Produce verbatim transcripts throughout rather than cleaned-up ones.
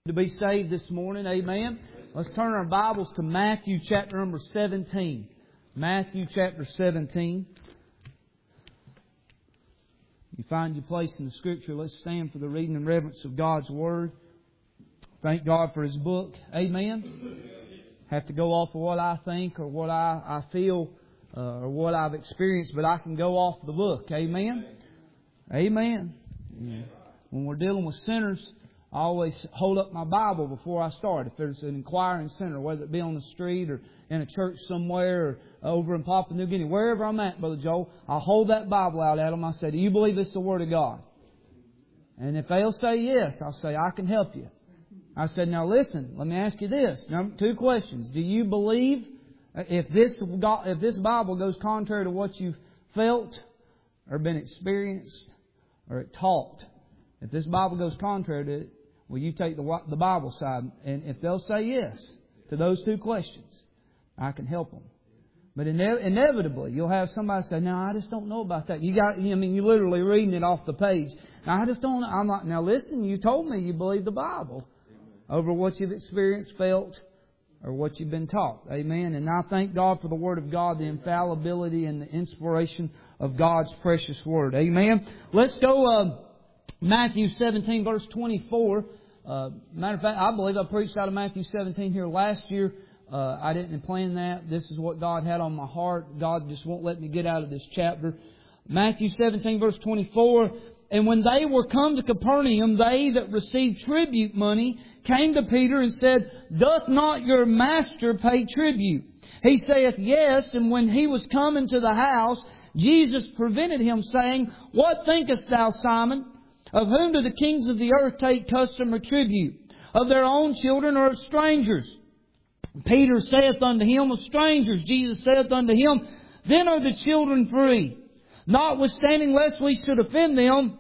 To be saved this morning, amen. Let's turn our Bibles to Matthew chapter number seventeen. Matthew chapter seventeen. You find your place in the Scripture. Let's stand for the reading and reverence of God's Word. Thank God for His book, amen. Have to go off of what I think or what I, I feel uh, or what I've experienced, but I can go off the book, amen. Amen. Yeah. When we're dealing with sinners, I always hold up my Bible before I start. If there's an inquiring sinner, whether it be on the street or in a church somewhere or over in Papua New Guinea, wherever I'm at, Brother Joel, I'll hold that Bible out at them. I say, do you believe it's the Word of God? And if they'll say yes, I'll say, I can help you. I said, now listen, let me ask you this. Number two questions. Do you believe if this, if this Bible goes contrary to what you've felt or been experienced or it taught? If this Bible goes contrary to it, will you take the the Bible side? And if they'll say yes to those two questions, I can help them. But ine- inevitably, you'll have somebody say, "No, I just don't know about that." You got, I mean, you're literally reading it off the page. Now, I just don't. I'm like, now listen. You told me you believe the Bible over what you've experienced, felt, or what you've been taught. Amen. And I thank God for the Word of God, the infallibility and the inspiration of God's precious Word. Amen. Let's go. Uh, Matthew seventeen, verse twenty-four. Uh, matter of fact, I believe I preached out of Matthew seventeen here last year. Uh, I didn't plan that. This is what God had on my heart. God just won't let me get out of this chapter. Matthew seventeen, verse twenty-four. And when they were come to Capernaum, they that received tribute money came to Peter and said, Doth not your master pay tribute? He saith, Yes. And when he was come into the house, Jesus prevented him, saying, What thinkest thou, Simon? Of whom do the kings of the earth take custom or tribute? Of their own children or of strangers? Peter saith unto him, Of strangers. Jesus saith unto him, Then are the children free. Notwithstanding, lest we should offend them,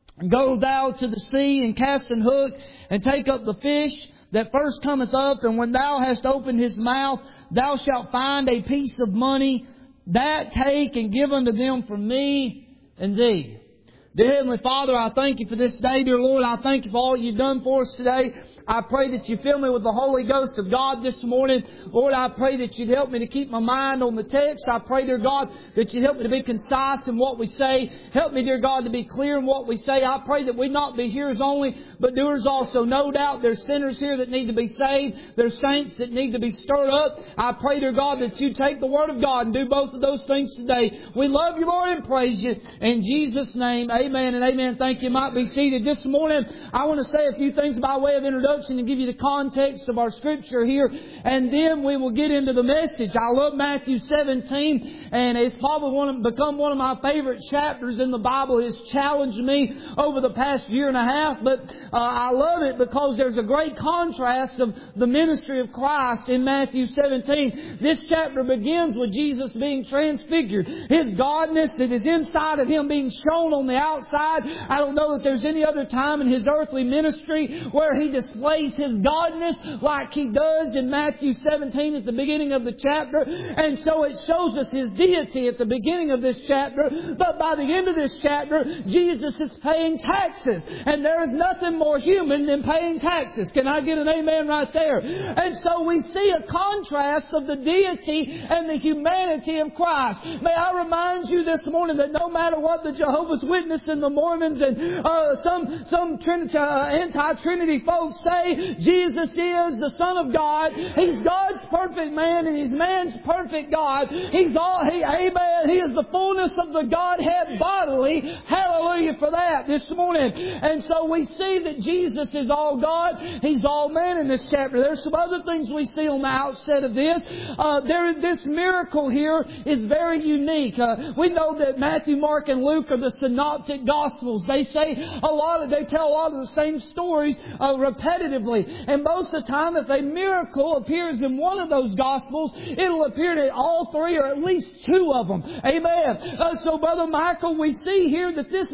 go thou to the sea and cast an hook and take up the fish that first cometh up. And when thou hast opened his mouth, thou shalt find a piece of money. That take and give unto them from me and thee. Dear Heavenly Father, I thank You for this day. Dear Lord, I thank You for all You've done for us today. I pray that You fill me with the Holy Ghost of God this morning. Lord, I pray that You'd help me to keep my mind on the text. I pray, dear God, that You'd help me to be concise in what we say. Help me, dear God, to be clear in what we say. I pray that we not be hearers only, but doers also. No doubt there's sinners here that need to be saved. There's saints that need to be stirred up. I pray, dear God, that You take the Word of God and do both of those things today. We love You, Lord, and praise You. In Jesus' name, amen and amen. Thank you. You might be seated. This morning, I want to say a few things by way of introduction and give you the context of our Scripture here, and then we will get into the message. I love Matthew seventeen, and it's probably one of, become one of my favorite chapters in the Bible. It's challenged me over the past year and a half, but uh, I love it because there's a great contrast of the ministry of Christ in Matthew seventeen. This chapter begins with Jesus being transfigured. His godness that is inside of Him being shown on the outside. I don't know that there's any other time in His earthly ministry where He displays His godness like He does in Matthew seventeen at the beginning of the chapter. And so it shows us His deity at the beginning of this chapter. But by the end of this chapter, Jesus is paying taxes. And there is nothing more human than paying taxes. Can I get an amen right there? And so we see a contrast of the deity and the humanity of Christ. May I remind you this morning that no matter what the Jehovah's Witnesses and the Mormons and uh, some, some Trinity, uh, anti-Trinity folks say, Jesus is the Son of God. He's God's perfect man and He's man's perfect God. He's all, he, amen. He is the fullness of the Godhead bodily. Hallelujah for that this morning. And so we see that Jesus is all God. He's all man in this chapter. There's some other things we see on the outset of this. Uh, there, this miracle here is very unique. Uh, we know that Matthew, Mark, and Luke are the synoptic Gospels. They say a lot of, they tell a lot of the same stories uh, repetitively. And most of the time, if a miracle appears in one of those Gospels, it'll appear in all three or at least two of them. Amen. Uh, so, Brother Michael, we see here that this is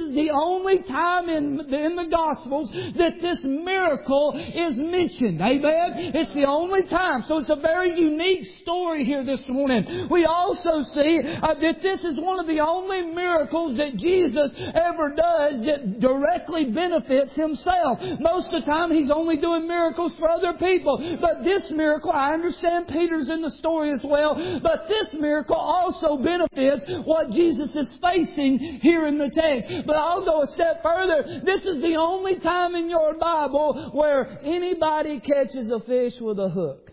is the only time in, in the Gospels that this miracle is mentioned. Amen? It's the only time. So it's a very unique story here this morning. We also see uh, that this is one of the only miracles that Jesus ever does that directly benefits Himself. Most of the time He's only doing miracles for other people. But this miracle, I understand Peter's in the story as well, but this miracle also benefits what Jesus is facing here in the text. But I'll go a step further. This is the only time in your Bible where anybody catches a fish with a hook.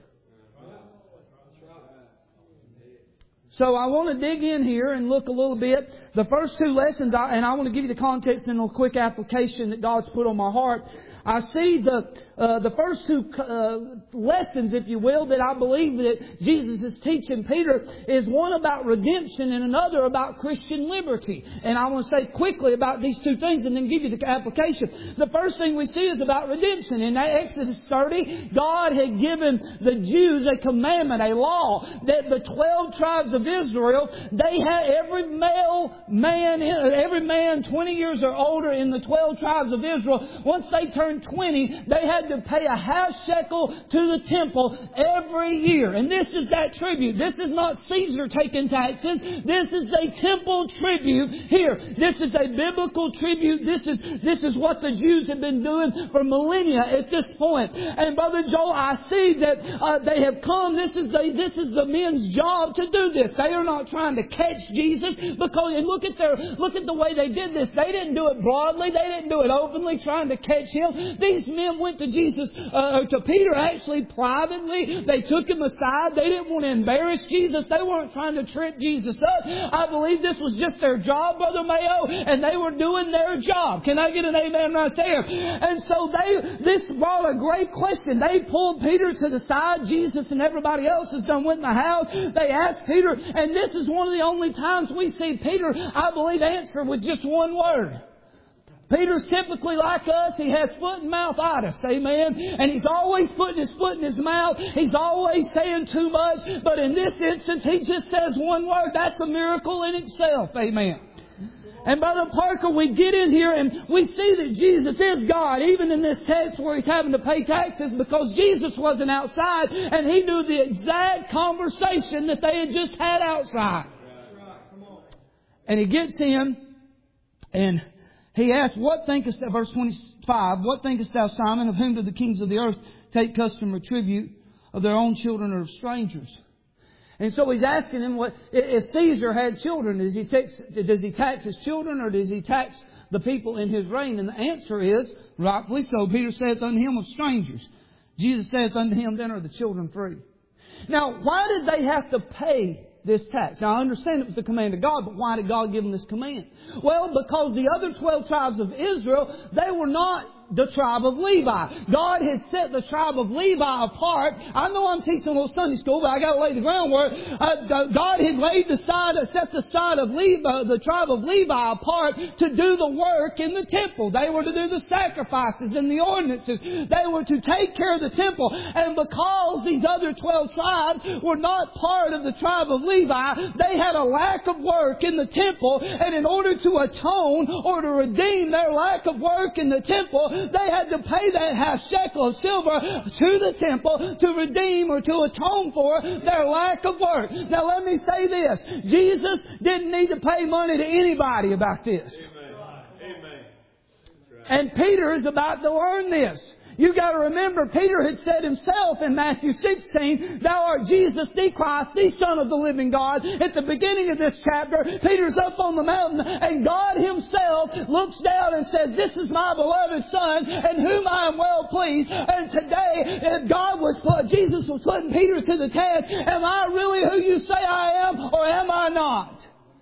So I want to dig in here and look a little bit. The first two lessons, and I want to give you the context and a quick application that God's put on my heart. I see the uh, the first two uh, lessons, if you will, that I believe that Jesus is teaching Peter is one about redemption and another about Christian liberty. And I want to say quickly about these two things and then give you the application. The first thing we see is about redemption. In Exodus thirty, God had given the Jews a commandment, a law, that the twelve tribes of Israel, they had every male man, every man twenty years or older in the twelve tribes of Israel, once they turned twenty, they had to pay a half shekel to the temple every year. And this is that tribute. This is not Caesar taking taxes. This is a temple tribute here. This is a biblical tribute. This is this is what the Jews have been doing for millennia at this point. And Brother Joel, I see that uh, they have come. This is the this is the men's job to do this. They are not trying to catch Jesus, because and look at their look at the way they did this. They didn't do it broadly. They didn't do it openly, trying to catch Him. These men went to Jesus, uh, to Peter actually privately. They took Him aside. They didn't want to embarrass Jesus. They weren't trying to trip Jesus up. I believe this was just their job, Brother Mayo, and they were doing their job. Can I get an amen right there? And so they, this brought a great question. They pulled Peter to the side. Jesus and everybody else has done went in the house. They asked Peter, and this is one of the only times we see Peter, I believe, answer with just one word. Peter's typically like us. He has foot and mouth-itis. Amen. And he's always putting his foot in his mouth. He's always saying too much. But in this instance, he just says one word. That's a miracle in itself. Amen. And Brother Parker, we get in here and we see that Jesus is God, even in this text where He's having to pay taxes, because Jesus wasn't outside and He knew the exact conversation that they had just had outside. And He gets in and He asks, "What thinkest thou," verse twenty-five, "What thinkest thou, Simon, of whom do the kings of the earth take custom or tribute, of their own children or of strangers?" And so He's asking him, what if Caesar had children, does he tax, does he tax his children, or does he tax the people in his reign? And the answer is, rightfully so, Peter saith unto him, of strangers. Jesus saith unto him, then are the children free. Now, why did they have to pay this tax? Now, I understand it was the command of God, but why did God give them this command? Well, because the other twelve tribes of Israel, they were not the tribe of Levi. God had set the tribe of Levi apart. I know I'm teaching a little Sunday school, but I got to lay the groundwork. Uh, God had laid the side, set the side of Levi, the tribe of Levi apart to do the work in the temple. They were to do the sacrifices and the ordinances. They were to take care of the temple. And because these other twelve tribes were not part of the tribe of Levi, they had a lack of work in the temple. And in order to atone or to redeem their lack of work in the temple, they had to pay that half shekel of silver to the temple to redeem or to atone for their lack of work. Now let me say this. Jesus didn't need to pay money to anybody about this. Amen. And Peter is about to learn this. You got to remember, Peter had said himself in Matthew sixteen, "Thou art Jesus, the Christ, the Son of the living God." At the beginning of this chapter, Peter's up on the mountain, and God Himself looks down and says, "This is my beloved Son, in whom I am well pleased." And today, if God was, Jesus was putting Peter to the test, am I really who you say I am, or am I not?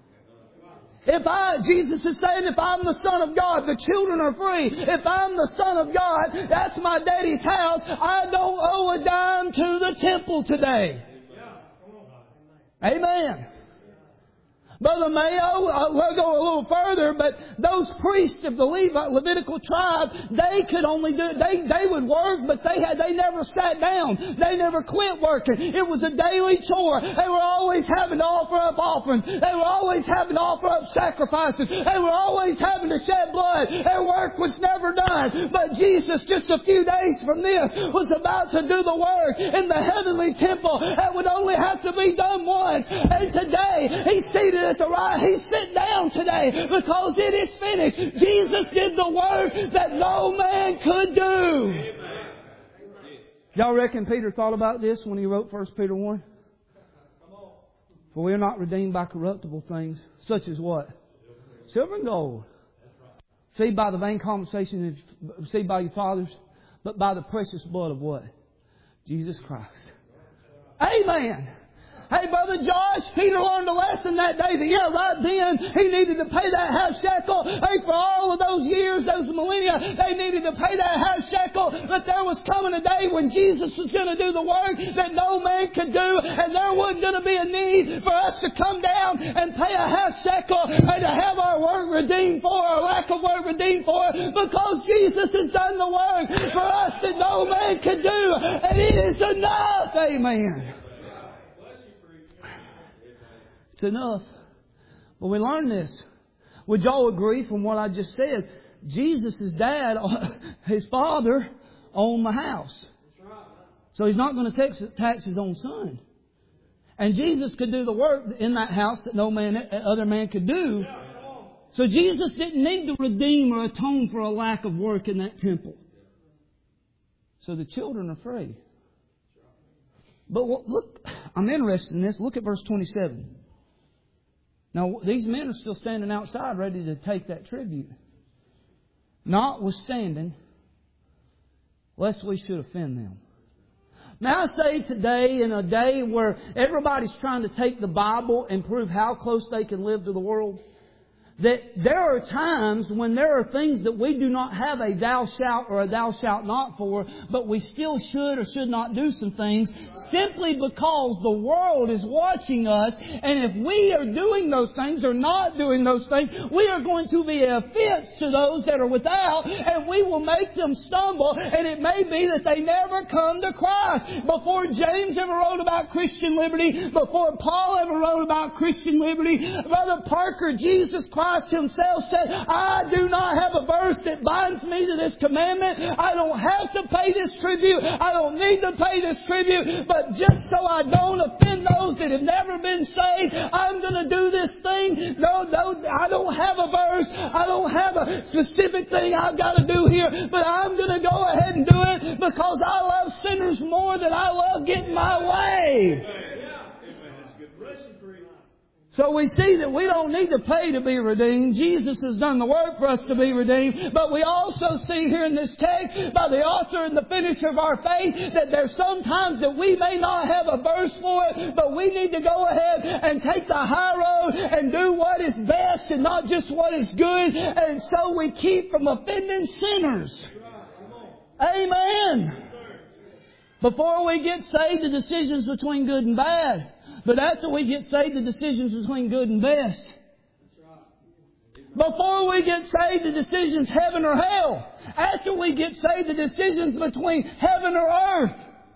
If I, Jesus is saying, if I'm the Son of God, the children are free. If I'm the Son of God, that's my daddy's house. I don't owe a dime to the temple today. Amen. Brother Mayo, we'll go a little further, but those priests of the Levi, Levitical tribe, they could only do, they, they would work, but they had, they never sat down. They never quit working. It was a daily chore. They were always having to offer up offerings. They were always having to offer up sacrifices. They were always having to shed blood. Their work was never done. But Jesus, just a few days from this, was about to do the work in the heavenly temple that would only have to be done once. And today, He's seated at the right. He's sitting down today because it is finished. Jesus did the work that no man could do. Y'all reckon Peter thought about this when he wrote First Peter one? For we are not redeemed by corruptible things, such as what? Silver and gold. Seed by the vain conversation, seed by your fathers, but by the precious blood of what? Jesus Christ. Amen. Hey, Brother Josh, Peter learned a lesson that day that, yeah, right then, he needed to pay that half shekel. Hey, for all of those years, those millennia, they needed to pay that half shekel. But there was coming a day when Jesus was going to do the work that no man could do. And there wasn't going to be a need for us to come down and pay a half shekel and to have our work redeemed for, our lack of work redeemed for, because Jesus has done the work for us that no man could do. And it is enough. Amen. It's enough. But we learn this. Would y'all agree from what I just said? Jesus' dad, his father, owned the house. So He's not going to tax, tax His own son. And Jesus could do the work in that house that no man, other man could do. So Jesus didn't need to redeem or atone for a lack of work in that temple. So the children are free. But look, I'm interested in this. Look at verse twenty-seven. Now, these men are still standing outside ready to take that tribute. Notwithstanding, lest we should offend them. Now I say today, in a day where everybody's trying to take the Bible and prove how close they can live to the world, that there are times when there are things that we do not have a thou shalt or a thou shalt not for, but we still should or should not do some things simply because the world is watching us. And if we are doing those things or not doing those things, we are going to be an offense to those that are without, and we will make them stumble, and it may be that they never come to Christ. Before James ever wrote about Christian liberty, before Paul ever wrote about Christian liberty, Brother Parker, Jesus Christ Himself said, I do not have a verse that binds me to this commandment. I don't have to pay this tribute. I don't need to pay this tribute. But just so I don't offend those that have never been saved, I'm going to do this thing. No, no, I don't have a verse. I don't have a specific thing I've got to do here. But I'm going to go ahead and do it because I love sinners more than I love getting my way. So we see that we don't need to pay to be redeemed. Jesus has done the work for us to be redeemed. But we also see here in this text, by the author and the finisher of our faith, that there's sometimes that we may not have a verse for it, but we need to go ahead and take the high road and do what is best and not just what is good. And so we keep from offending sinners. Amen. Before we get saved, the decision's between good and bad. But after we get saved, the decision's between good and best. Before we get saved, the decision's heaven or hell. After we get saved, the decision's between heaven or earth.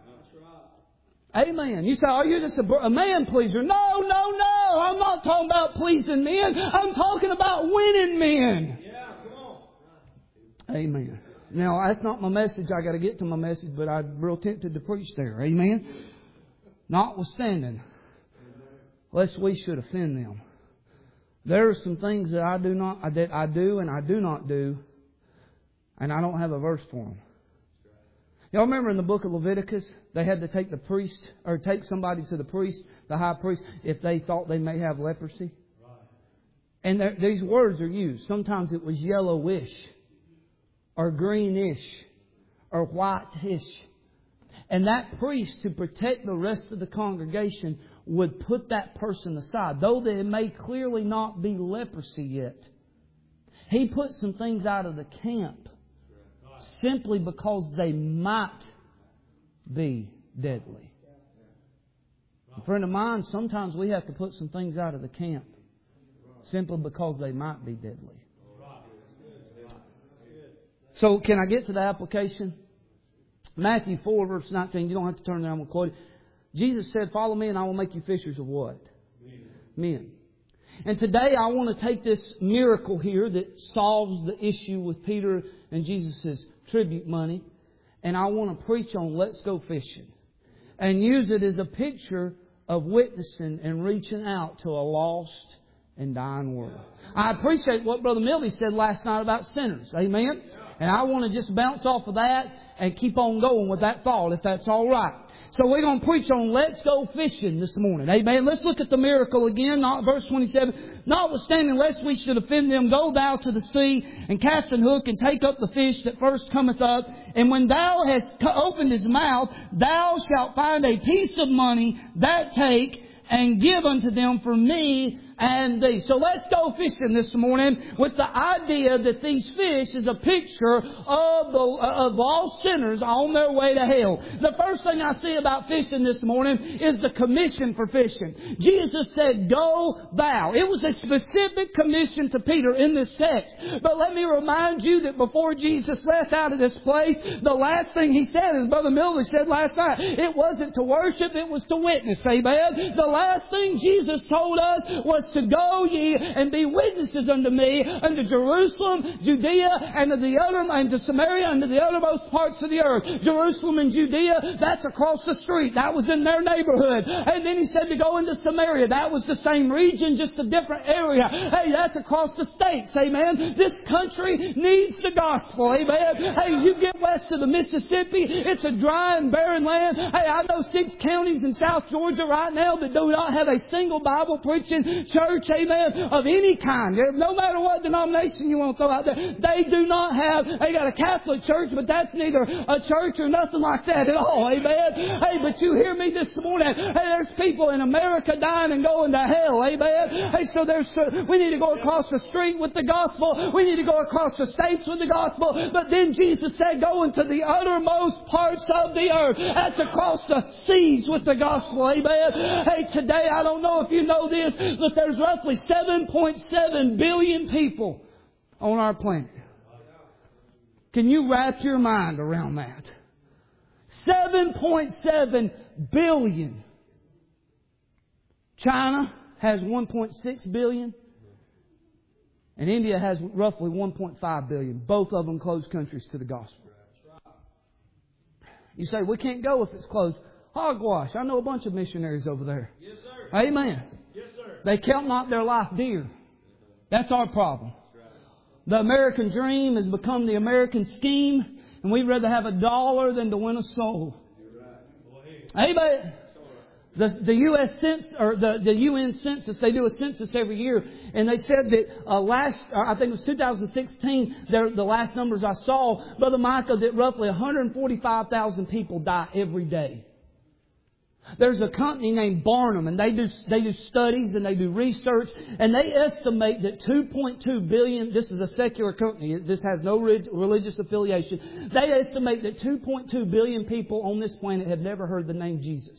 Amen. You say, are you just a, a man pleaser? No, no, no. I'm not talking about pleasing men. I'm talking about winning men. Yeah, come on. Amen. Now, that's not my message. I got to get to my message, but I'm real tempted to preach there. Amen. Notwithstanding, lest we should offend them. There are some things that I do not, that I do and I do not do, and I don't have a verse for them. Y'all remember in the book of Leviticus, they had to take the priest, or take somebody to the priest, the high priest, if they thought they may have leprosy. And there, these words are used. Sometimes it was yellowish, or greenish, or whitish. And that priest, to protect the rest of the congregation, would put that person aside. Though there may clearly not be leprosy yet, he put some things out of the camp simply because they might be deadly. A friend of mine, sometimes we have to put some things out of the camp simply because they might be deadly. So can I get to the application? Matthew four, verse nineteen. You don't have to turn there. I'm going to quote it. Jesus said, follow me and I will make you fishers of what? Men. Men. And today I want to take this miracle here that solves the issue with Peter and Jesus' tribute money. And I want to preach on let's go fishing. And use it as a picture of witnessing and reaching out to a lost and dying world. I appreciate what Brother Milby said last night about sinners. Amen? And I want to just bounce off of that and keep on going with that thought, if that's all right. So we're going to preach on let's go fishing this morning. Amen. Let's look at the miracle again. Not, verse twenty-seven. Notwithstanding, lest we should offend them, go thou to the sea and cast an hook and take up the fish that first cometh up. And when thou hast opened his mouth, thou shalt find a piece of money that take and give unto them for me and thee. So let's go fishing this morning with the idea that these fish is a picture of the of all sinners on their way to hell. The first thing I see about fishing this morning is the commission for fishing. Jesus said, go thou. It was a specific commission to Peter in this text. But let me remind you that before Jesus left out of this place, the last thing He said, as Brother Miller said last night, it wasn't to worship, it was to witness. Amen. The last thing Jesus told us was to go ye and be witnesses unto me, unto Jerusalem, Judea, and to the other, and to Samaria, and to the uttermost parts of the earth. Jerusalem and Judea, that's across the street. That was in their neighborhood. And then He said to go into Samaria. That was the same region, just a different area. Hey, that's across the states. Amen. This country needs the gospel. Amen. Hey, you get west of the Mississippi, it's a dry and barren land. Hey, I know six counties in South Georgia right now that do not have a single Bible preaching church, amen, of any kind. No matter what denomination you want to throw out there, they do not have, they got a Catholic church, but that's neither a church or nothing like that at all, amen. Hey, but you hear me this morning, hey, there's people in America dying and going to hell, amen. Hey, so there's, uh, we need to go across the street with the gospel, we need to go across the states with the gospel, but then Jesus said, go into the uttermost parts of the earth. That's across the seas with the gospel, amen. Hey, today, I don't know if you know this, but there's roughly seven point seven billion people on our planet. Can you wrap your mind around that? seven point seven billion. China has one point six billion. And India has roughly one point five billion. Both of them closed countries to the gospel. You say, we can't go if it's closed. Hogwash. I know a bunch of missionaries over there. Yes, sir. Amen. Yes, sir. They count not their life dear. That's our problem. The American dream has become the American scheme, and we'd rather have a dollar than to win a soul. Amen. The, the U S census, or the, the U N census, they do a census every year, and they said that uh, last, I think it was two thousand sixteen, the last numbers I saw, Brother Micah, that roughly one hundred forty-five thousand people die every day. There's a company named Barnum, and they do they do studies and they do research, and they estimate that two point two billion. This is a secular company. This has no religious affiliation. They estimate that two point two billion people on this planet have never heard the name Jesus.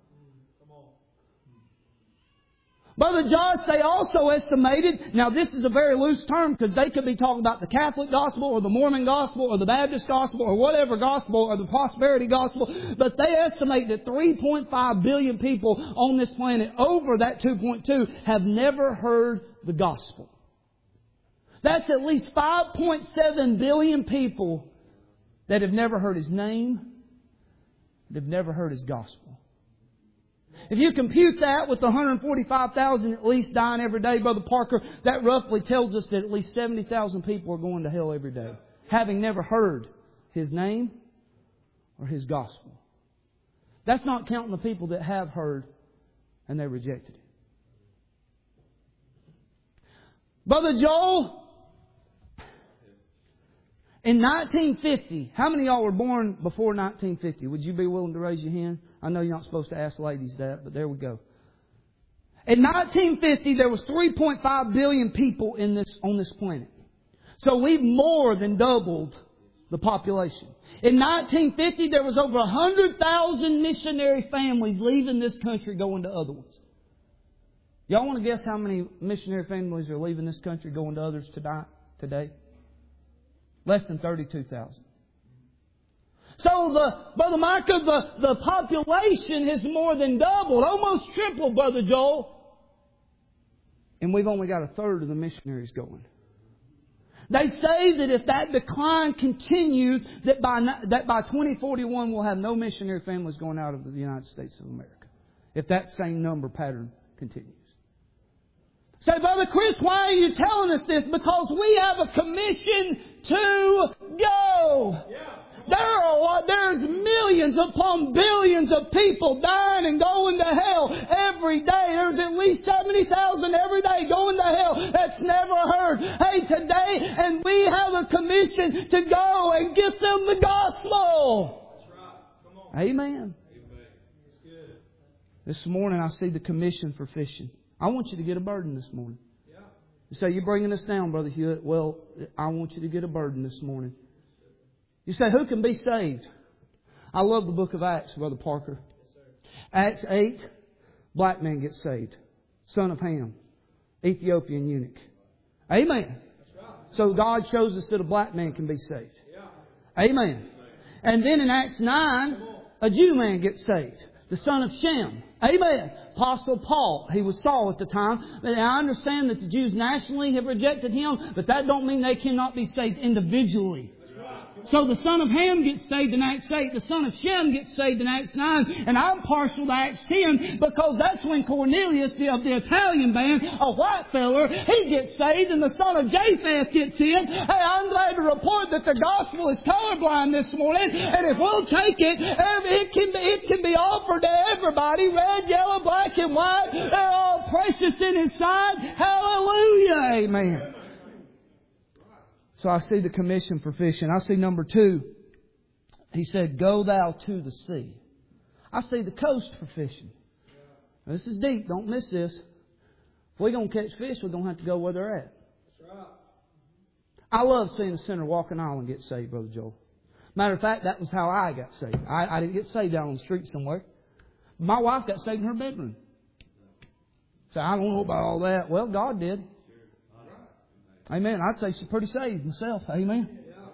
Brother Josh, they also estimated, now this is a very loose term because they could be talking about the Catholic gospel or the Mormon gospel or the Baptist gospel or whatever gospel or the prosperity gospel, but they estimate that three point five billion people on this planet over that two point two have never heard the gospel. That's at least five point seven billion people that have never heard His name, that have never heard His gospel. If you compute that with the one hundred forty-five thousand at least dying every day, Brother Parker, that roughly tells us that at least seventy thousand people are going to hell every day, having never heard His name or His gospel. That's not counting the people that have heard and they rejected it. Brother Joel, in nineteen fifty, how many of y'all were born before nineteen fifty? Would you be willing to raise your hand? I know you're not supposed to ask ladies that, but there we go. In nineteen fifty, there was three point five billion people in this on this planet. So we've more than doubled the population. In nineteen fifty, there was over one hundred thousand missionary families leaving this country going to other ones. Y'all want to guess how many missionary families are leaving this country going to others today? Less than thirty-two thousand. So, the, Brother Micah, the, the population has more than doubled, almost tripled, Brother Joel. And we've only got a third of the missionaries going. They say that if that decline continues, that by, that by twenty forty-one we'll have no missionary families going out of the United States of America. If that same number pattern continues. Say, Brother Chris, why are you telling us this? Because we have a commission to go. Yeah. There are, there's millions upon billions of people dying and going to hell every day. There's at least seventy thousand every day going to hell. That's never heard. Hey, today, and we have a commission to go and get them the gospel. That's right. Come on. Amen. Amen. Good. This morning I see the commission for fishing. I want you to get a burden this morning. Yeah. You say, you're bringing us down, Brother Hewitt. Well, I want you to get a burden this morning. You say, who can be saved? I love the book of Acts, Brother Parker. Acts eight, black man gets saved. Son of Ham, Ethiopian eunuch. Amen. So God shows us that a black man can be saved. Amen. And then in Acts nine, a Jew man gets saved. The son of Shem. Amen. Apostle Paul. He was Saul at the time. And I understand that the Jews nationally have rejected him, but that don't mean they cannot be saved individually. So the son of Ham gets saved in Acts eight. The son of Shem gets saved in Acts nine. And I'm partial to Acts ten because that's when Cornelius, the, of the Italian band, a white feller, he gets saved and the son of Japheth gets in. Hey, I'm glad to report that the gospel is colorblind this morning. And if we'll take it, it can be, it can be offered to everybody. Red, yellow, black and white. They're all precious in His sight. Hallelujah. Amen. So I see the commission for fishing. I see number two. He said, go thou to the sea. I see the coast for fishing. Now, this is deep. Don't miss this. If we're going to catch fish, we're going to have to go where they're at. I love seeing a sinner walk an aisle and get saved, Brother Joel. Matter of fact, that was how I got saved. I, I didn't get saved down on the street somewhere. My wife got saved in her bedroom. So I don't know about all that. Well, God did. Amen. I'd say she's pretty saved myself. Amen.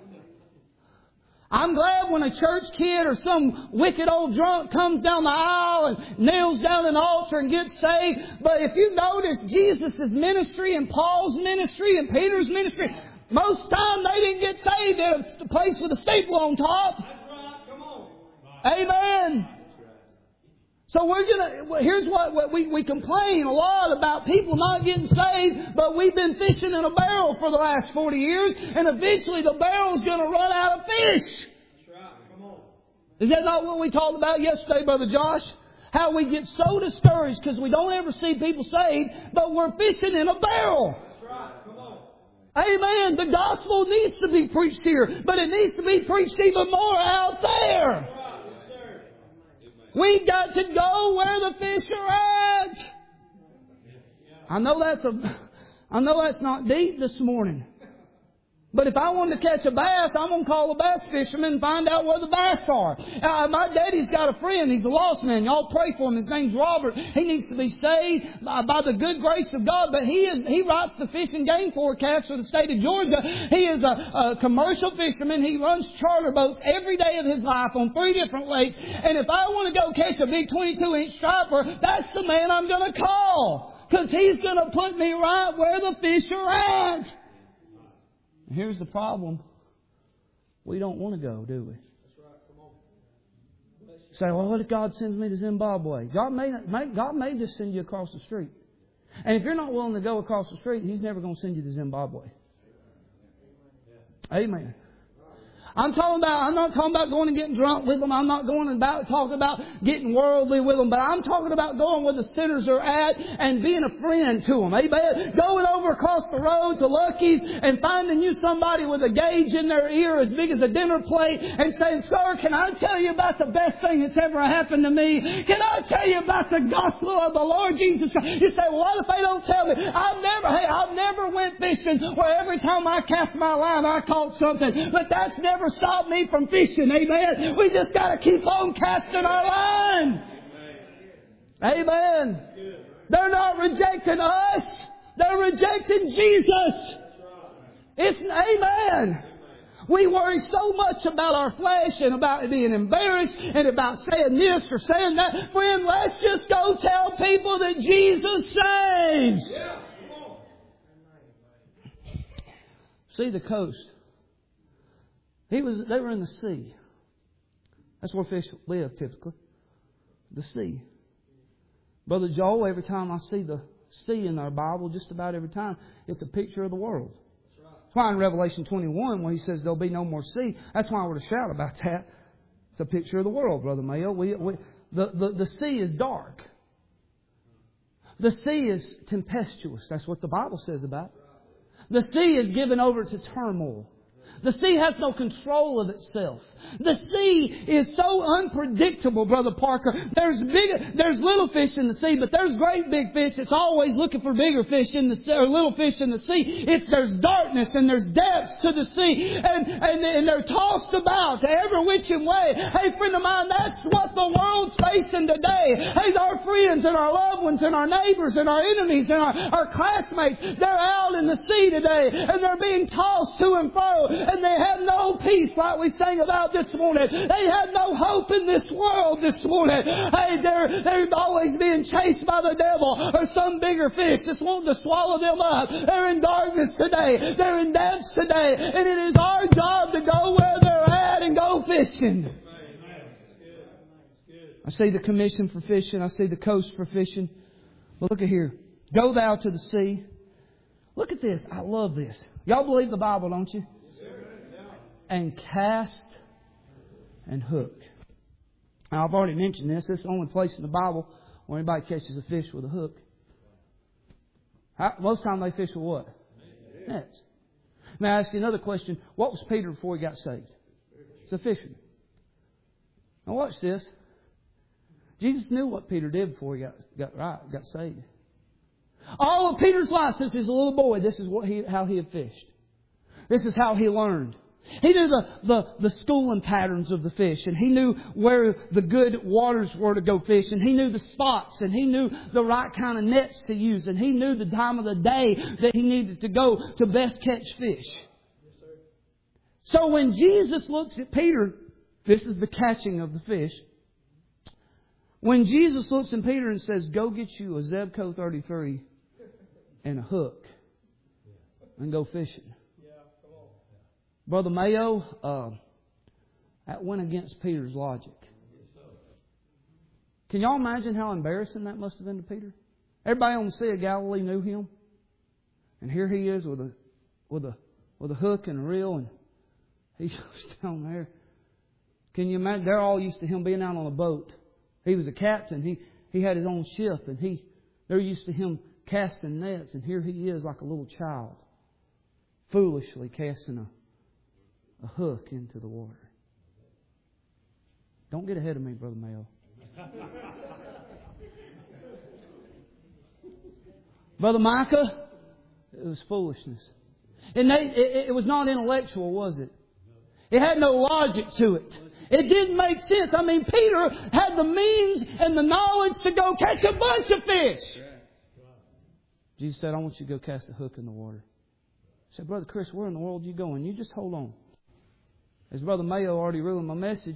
I'm glad when a church kid or some wicked old drunk comes down the aisle and kneels down an altar and gets saved. But if you notice Jesus' ministry and Paul's ministry and Peter's ministry, most time they didn't get saved at a place with a steeple on top. That's right. Come on. Amen. So we're gonna. Here's what, what we we complain a lot about people not getting saved, but we've been fishing in a barrel for the last forty years, and eventually the barrel's going to run out of fish. That's right. Come on. Is that not what we talked about yesterday, Brother Josh? How we get so discouraged because we don't ever see people saved, but we're fishing in a barrel. That's right. Come on. Amen. The gospel needs to be preached here, but it needs to be preached even more out there. We've got to go where the fish are at. I know that's a, I know that's not deep this morning. But if I wanted to catch a bass, I'm going to call a bass fisherman and find out where the bass are. Uh, my daddy's got a friend. He's a lost man. Y'all pray for him. His name's Robert. He needs to be saved by, by the good grace of God. But he is he writes the fish and game forecast for the state of Georgia. He is a, a commercial fisherman. He runs charter boats every day of his life on three different lakes. And if I want to go catch a big twenty-two inch striper, that's the man I'm going to call. Because he's going to put me right where the fish are at. Here's the problem. We don't want to go, do we? That's right. Come on. Say, well, what if God sends me to Zimbabwe? God may, may, God may just send you across the street. And if you're not willing to go across the street, He's never going to send you to Zimbabwe. Amen. I'm talking about, I'm not talking about going and getting drunk with them. I'm not going about talking about getting worldly with them. But I'm talking about going where the sinners are at and being a friend to them. Amen. Going over across the road to Lucky's and finding you somebody with a gauge in their ear as big as a dinner plate and saying, sir, can I tell you about the best thing that's ever happened to me? Can I tell you about the gospel of the Lord Jesus Christ? You say, well, what if they don't tell me? I've never, hey, I've never went fishing where every time I cast my line, I caught something. But that's never stop me from fishing. Amen. We just got to keep on casting our line. Amen. Amen. They're not rejecting us. They're rejecting Jesus. It's amen. We worry so much about our flesh and about being embarrassed and about saying this or saying that. Friend, let's just go tell people that Jesus saves. Yeah. See the coast. He was. They were in the sea. That's where fish live typically. The sea. Brother Joel, every time I see the sea in our Bible, just about every time, it's a picture of the world. That's why in Revelation twenty-one, when he says there'll be no more sea, that's why I would have shouted about that. It's a picture of the world, Brother Mayo. We, we, the, the, the sea is dark. The sea is tempestuous. That's what the Bible says about it. The sea is given over to turmoil. The sea has no control of itself. The sea is so unpredictable, Brother Parker. There's big, there's little fish in the sea, but there's great big fish that's always looking for bigger fish in the sea, or little fish in the sea. It's there's darkness and there's depths to the sea, and and, and they're tossed about to every which way. Hey, friend of mine, that's what the world's facing today. Hey, our friends and our loved ones and our neighbors and our enemies and our, our classmates, they're out in the sea today, and they're being tossed to and fro. And they have no peace like we sang about this morning. They have no hope in this world this morning. Hey, they're, they're always being chased by the devil or some bigger fish that's wanting to swallow them up. They're in darkness today. They're in depths today. And it is our job to go where they're at and go fishing. I see the commission for fishing. I see the coast for fishing. Well, look at here. Go thou to the sea. Look at this. I love this. Y'all believe the Bible, don't you? And cast and hook. Now, I've already mentioned this. This is the only place in the Bible where anybody catches a fish with a hook. How, most of the time they fish with what? Nets. May I ask you another question? What was Peter before he got saved? He's a fisherman. Now watch this. Jesus knew what Peter did before he got, got right, got saved. All of Peter's life since he was a little boy, this is what he, how he had fished. This is how he learned. He knew the, the, the schooling patterns of the fish, and he knew where the good waters were to go fish, and he knew the spots, and he knew the right kind of nets to use, and he knew the time of the day that he needed to go to best catch fish. So when Jesus looks at Peter, this is the catching of the fish. When Jesus looks at Peter and says, go get you a Zebco thirty-three and a hook and go fishing. Brother Mayo, uh, that went against Peter's logic. Can y'all imagine how embarrassing that must have been to Peter? Everybody on the Sea of Galilee knew him. And here he is with a with a with a hook and a reel, and he's down there. Can you imagine? They're all used to him being out on a boat. He was a captain. He he had his own ship, and he they're used to him casting nets, and here he is like a little child, foolishly casting a a hook into the water. Don't get ahead of me, Brother Mayo. Brother Micah, it was foolishness. And they, it, it was not intellectual, was it? It had no logic to it. It didn't make sense. I mean, Peter had the means and the knowledge to go catch a bunch of fish. Jesus said, I want you to go cast a hook in the water. I said, Brother Chris, where in the world are you going? You just hold on. As Brother Mayo already ruined my message,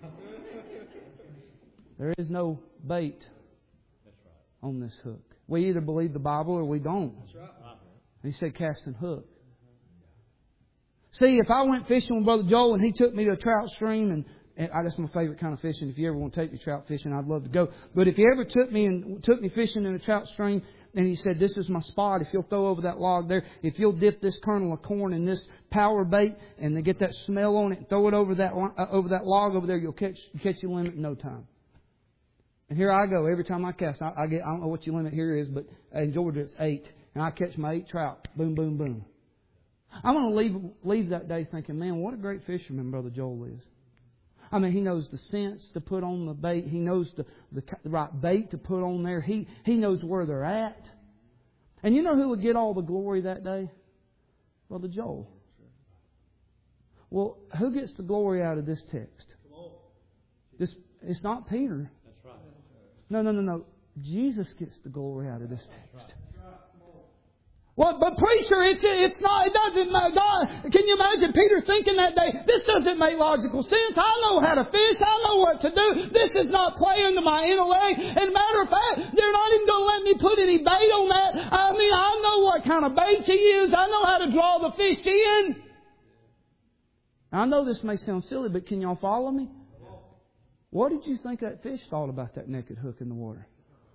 there is no bait on this hook. We either believe the Bible or we don't. He said cast and hook. See, if I went fishing with Brother Joel and he took me to a trout stream, and, and I, that's my favorite kind of fishing. If you ever want to take me trout fishing, I'd love to go. But if he ever took me and took me fishing in a trout stream, and he said, this is my spot. If you'll throw over that log there, if you'll dip this kernel of corn in this power bait and then get that smell on it and throw it over that uh, over that log over there, you'll catch catch your limit in no time. And here I go. Every time I cast, I, I get I don't know what your limit here is, but in Georgia it's eight, and I catch my eight trout. Boom, boom, boom. I'm going to leave leave that day thinking, man, what a great fisherman Brother Joel is. I mean, he knows the scents to put on the bait. He knows the, the, the right bait to put on there. He, he knows where they're at. And you know who would get all the glory that day? Brother Joel. Well, who gets the glory out of this text? This, it's not Peter. No, no, no, no. Jesus gets the glory out of this text. Well, but preacher, it's, it's not, it doesn't, God, can you imagine Peter thinking that day, this doesn't make logical sense. I know how to fish. I know what to do. This is not playing to my intellect. And matter of fact, they're not even going to let me put any bait on that. I mean, I know what kind of bait to use. I know how to draw the fish in. I know this may sound silly, but can y'all follow me? What did you think that fish thought about that naked hook in the water?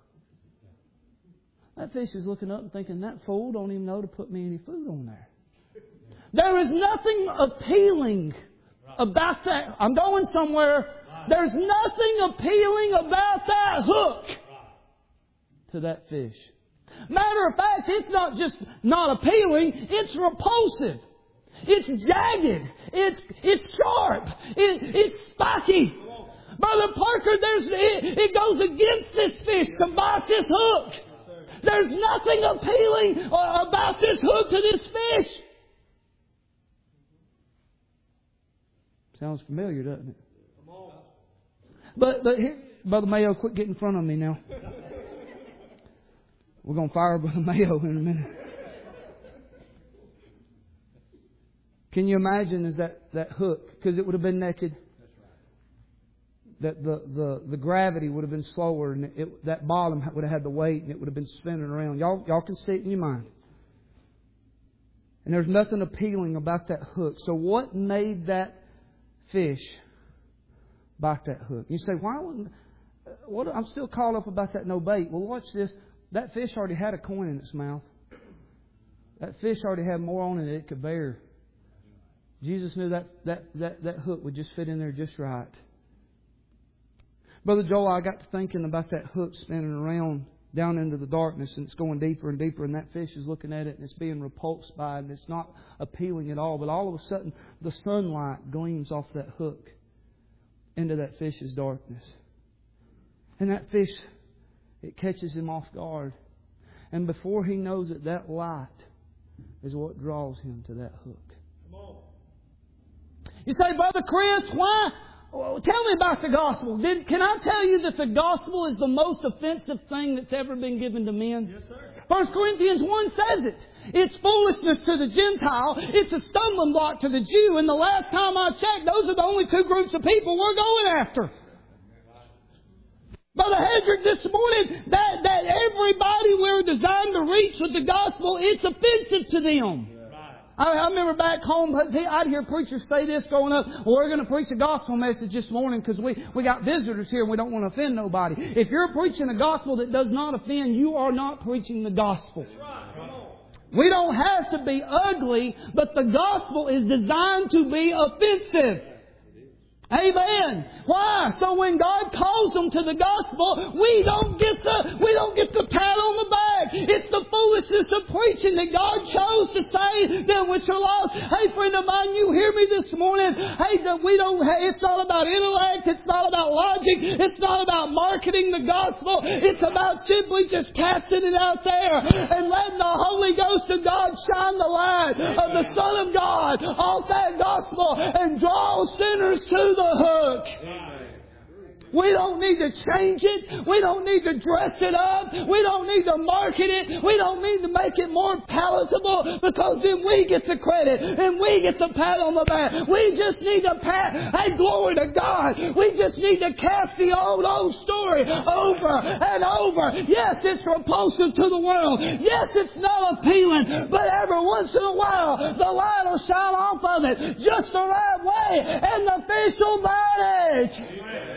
That fish is looking up and thinking, that fool don't even know to put me any food on there. There is nothing appealing about that. I'm going somewhere. There's nothing appealing about that hook to that fish. Matter of fact, it's not just not appealing, it's repulsive. It's jagged. It's it's sharp. It, it's spiky. Brother Parker, there's it, it goes against this fish to bite this hook. There's nothing appealing about this hook to this fish. Sounds familiar, doesn't it? But but here, Brother Mayo, quit getting in front of me now. We're going to fire Brother Mayo in a minute. Can you imagine is that, that hook? Because it would have been naked. That the, the, the gravity would have been slower and it, that bottom would have had the weight and it would have been spinning around. Y'all, y'all can see it in your mind. And there's nothing appealing about that hook. So what made that fish bite that hook? You say, why wouldn't... What, I'm still caught up about that no bait. Well, watch this. That fish already had a coin in its mouth. That fish already had more on it than it could bear. Jesus knew that, that, that, that hook would just fit in there just right. Brother Joel, I got to thinking about that hook spinning around down into the darkness and it's going deeper and deeper and that fish is looking at it and it's being repulsed by it and it's not appealing at all. But all of a sudden the sunlight gleams off that hook into that fish's darkness. And that fish, it catches him off guard. And before he knows it, that light is what draws him to that hook. Come on. You say, Brother Chris, why? Well, tell me about the gospel. Did, can I tell you that the gospel is the most offensive thing that's ever been given to men? Yes, sir. First Corinthians one says it. It's foolishness to the Gentile. It's a stumbling block to the Jew. And the last time I checked, those are the only two groups of people we're going after. Brother Hedrick, this morning, that, that everybody we're designed to reach with the gospel, it's offensive to them. I, I remember back home, I'd hear preachers say this growing up, well, we're going to preach a gospel message this morning because we, we got visitors here and we don't want to offend nobody. If you're preaching a gospel that does not offend, you are not preaching the gospel. We don't have to be ugly, but the gospel is designed to be offensive. Amen. Why? So when God calls them to the gospel, we don't get the we don't get the pat on the back. It's the foolishness of preaching that God chose to say them which are lost. Hey, friend of mine, you hear me this morning? Hey, that we don't. It's not about intellect. It's not about logic. It's not about marketing the gospel. It's about simply just casting it out there and letting the Holy Ghost of God shine the light of the Son of God off that gospel and draw sinners to the hook. We don't need to change it. We don't need to dress it up. We don't need to market it. We don't need to make it more palatable because then we get the credit and we get the pat on the back. We just need to pat. Hey, glory to God. We just need to cast the old, old story over and over. Yes, it's repulsive to the world. Yes, it's not appealing. But every once in a while, the light will shine off of it just the right way and the fish will bite it. Amen.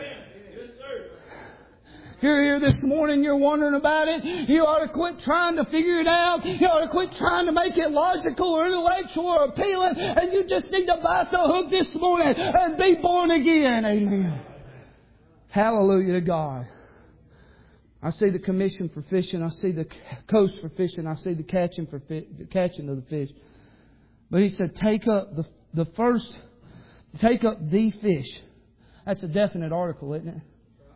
If you're here this morning, you're wondering about it, you ought to quit trying to figure it out. You ought to quit trying to make it logical or intellectual or appealing. And you just need to bite the hook this morning and be born again. Amen. Hallelujah to God. I see the commission for fishing. I see the coast for fishing. I see the catching for fi- the catching of the fish. But he said, take up the, the first, take up the fish. That's a definite article, isn't it?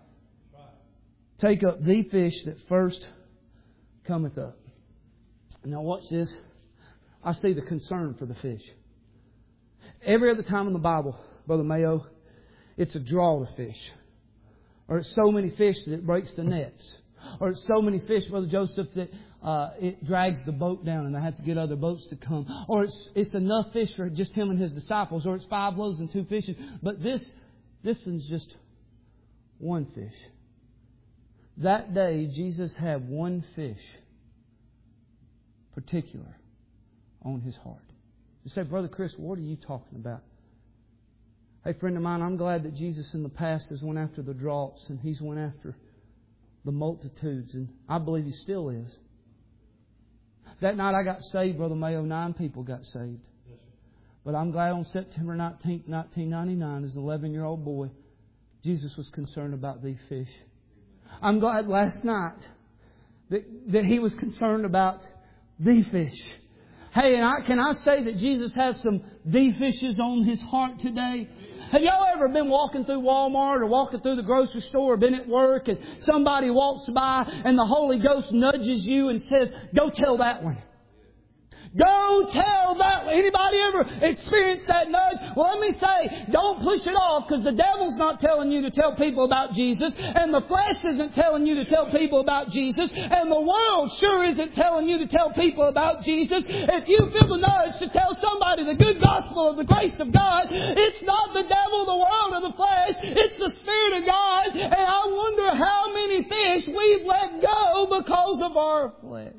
Take up the fish that first cometh up. Now watch this. I see the concern for the fish. Every other time in the Bible, Brother Mayo, it's a draw to fish. Or it's so many fish that it breaks the nets. Or it's so many fish, Brother Joseph, that uh, it drags the boat down and they have to get other boats to come. Or it's it's enough fish for just Him and His disciples. Or it's five loaves and two fishes. But this, this one's just one fish. That day, Jesus had one fish particular on His heart. You say, Brother Chris, what are you talking about? Hey, friend of mine, I'm glad that Jesus in the past has went after the draughts and He's went after the multitudes, and I believe He still is. That night I got saved, Brother Mayo, nine people got saved. Yes, but I'm glad on September nineteenth, nineteen ninety-nine, as an eleven-year-old boy, Jesus was concerned about these fish. I'm glad last night that, that He was concerned about the fish. Hey, and I, can I say that Jesus has some the fishes on His heart today? Have y'all ever been walking through Walmart or walking through the grocery store or been at work and somebody walks by and the Holy Ghost nudges you and says, go tell that one. Go tell that one. Anybody ever experienced that nudge? Well, let me say, don't push it off, because the devil's not telling you to tell people about Jesus, and the flesh isn't telling you to tell people about Jesus, and the world sure isn't telling you to tell people about Jesus. If you feel the nudge to tell somebody the good gospel of the grace of God, it's not the devil, the world, or the flesh. It's the Spirit of God. And I wonder how many fish we've let go because of our flesh.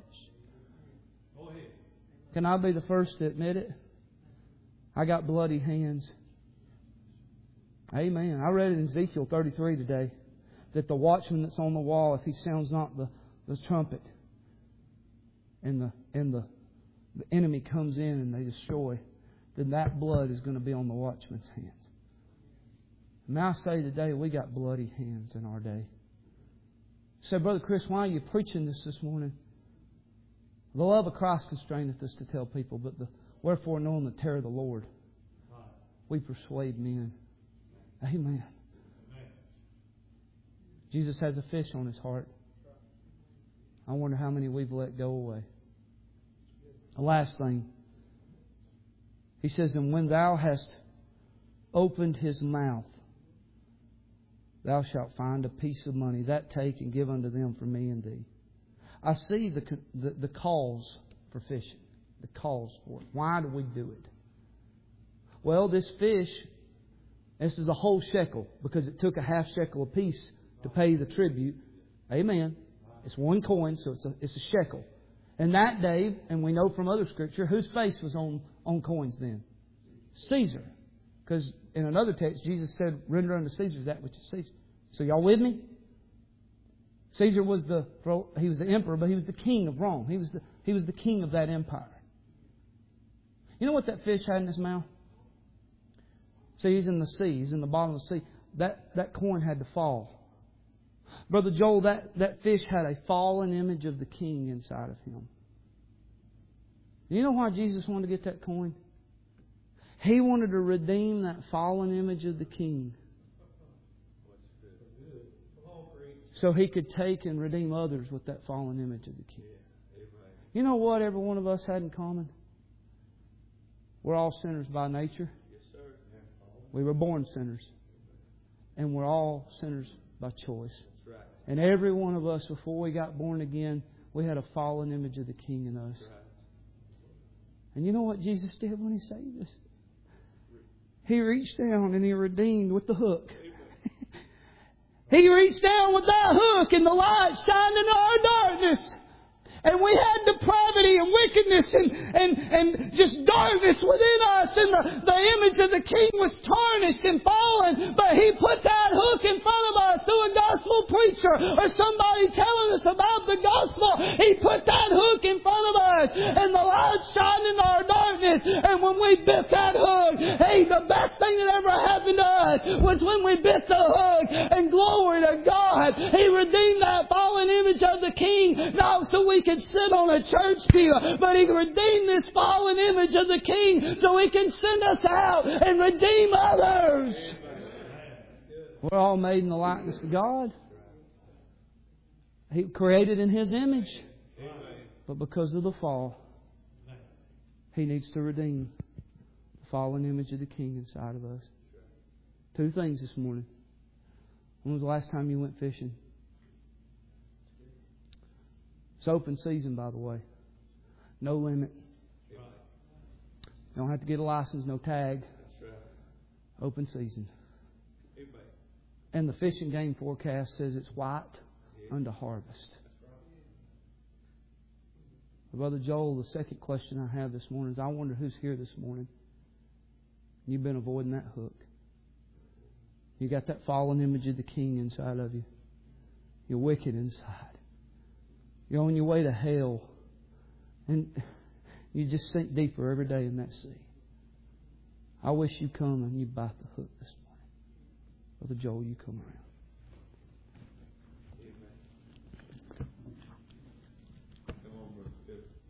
Can I be the first to admit it? I got bloody hands. Amen. I read it in Ezekiel thirty-three today, that the watchman that's on the wall, if he sounds not the, the trumpet, and the and the, the enemy comes in and they destroy, then that blood is going to be on the watchman's hands. And I say today, we got bloody hands in our day. So, Brother Chris, why are you preaching this this morning? The love of Christ constraineth us to tell people, but the wherefore knowing the terror of the Lord, we persuade men. Amen. Jesus has a fish on His heart. I wonder how many we've let go away. The last thing, He says, and when thou hast opened his mouth, thou shalt find a piece of money. That take and give unto them for me and thee. I see the, the, the cause for fishing. The cause for it. Why do we do it? Well, this fish, this is a whole shekel, because it took a half shekel apiece to pay the tribute. Amen. It's one coin, so it's a, it's a shekel. And that day, and we know from other scripture, whose face was on, on coins then? Caesar. Because in another text, Jesus said, render unto Caesar that which is Caesar. So y'all with me? Caesar was the he was the emperor, but he was the king of Rome. He was the he was the king of that empire. You know what that fish had in his mouth? See, he's in the sea. He's in the bottom of the sea. That that coin had to fall. Brother Joel, that, that fish had a fallen image of the king inside of him. You know why Jesus wanted to get that coin? He wanted to redeem that fallen image of the king, so He could take and redeem others with that fallen image of the King. You know what every one of us had in common? We're all sinners by nature. We were born sinners. And we're all sinners by choice. And every one of us, before we got born again, we had a fallen image of the King in us. And you know what Jesus did when He saved us? He reached down and He redeemed with the hook. He reached down with that hook, and the light shined into our darkness. And we had depravity and wickedness and, and, and just darkness within us. And the, the image of the King was tarnished and fallen. But He put that hook in front of us through a gospel preacher or somebody telling us about the gospel. He put that hook in front of us. And the light shined in our darkness. And when we bit that hook, hey, the best thing that ever happened to us was when we bit the hook. And glory to God, He redeemed that fallen image of the King. Not so we can sit on a church pew, but He redeemed this fallen image of the King so He can send us out and redeem others. We're all made in the likeness of God. He created in His image. But because of the fall, He needs to redeem the fallen image of the King inside of us. Two things this morning. When was the last time you went fishing? It's open season, by the way. No limit. You don't have to get a license, no tag. Open season. And the Fish and Game forecast says it's white unto harvest. Brother Joel, the second question I have this morning is, I wonder who's here this morning. You've been avoiding that hook. You got that fallen image of the king inside of you. You're wicked inside. You're on your way to hell. And you just sink deeper every day in that sea. I wish you'd come and you'd bite the hook this morning. Brother Joel, you come around. Come on, Brother Phil.